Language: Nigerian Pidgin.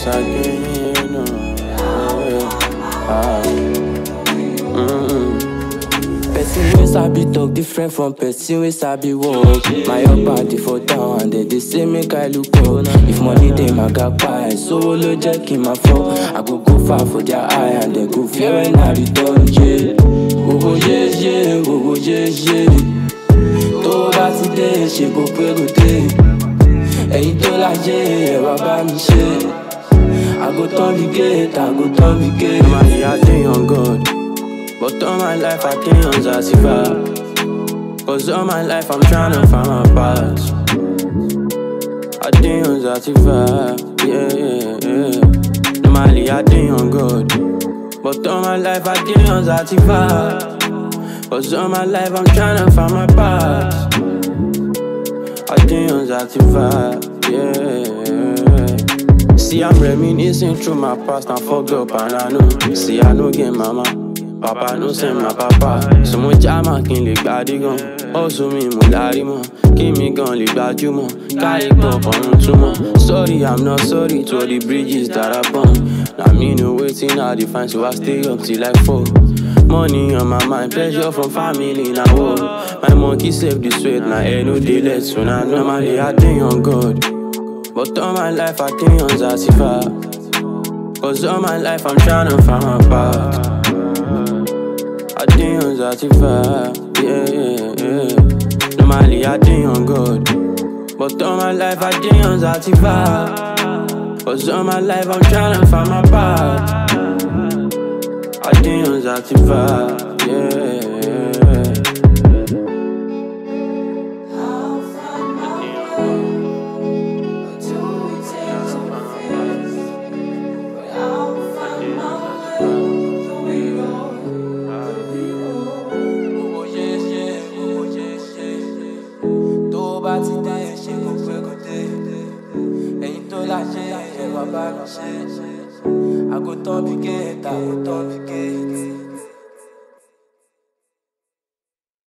again. Person wey sabi talk different from person wey sabi walk. My up body for down and they say make I look up. If money dey my gapa, so lo jẹ́ kí n máa fọ́. I go far for their eye and they go fear when I return. Gbogbo yeye, gbogbo yeye. Tó bá ti dé, ṣe kò pé kò dé. Ẹ̀yin tó láyé, ẹ wá bá mi ṣe. I go turn the gate, I go turn the gate. Money I dey on God, but all my life I dey on Zatifa. Cause all my life I'm tryna find my path. I dey on Zatifa, yeah. Normally I dey on God, but all my life I dey on Zatifa. Cause all my life I'm tryna find my path. I dey on Zatifa, yeah. See, I'm reminiscing through my past and fucked up and I know. See, I know get mama, papa no send my papa. So much jama kin le gbadi gan. Also me mo lari mo, kí mi gan le gbajúmọ̀. Káyé gbọ́ ọ̀run túmọ̀. Sorry, I'm not sorry to all the bridges that I burn. Now me no waiting I define, so I stay up till like 4. Money on my mind, pressure from family now. My monkey save the sweat, now air no dey let. So now normally I dey on God, but all my life I dey on Zatifa. Cause all my life I'm tryna find my path. I dey on Zatifa, yeah. Normally I dey on God, but all my life I dey on Zatifa. Cause all my life I'm tryna find my path. I dey on Zatifa, yeah. I go turn the gate, I go turn the gate.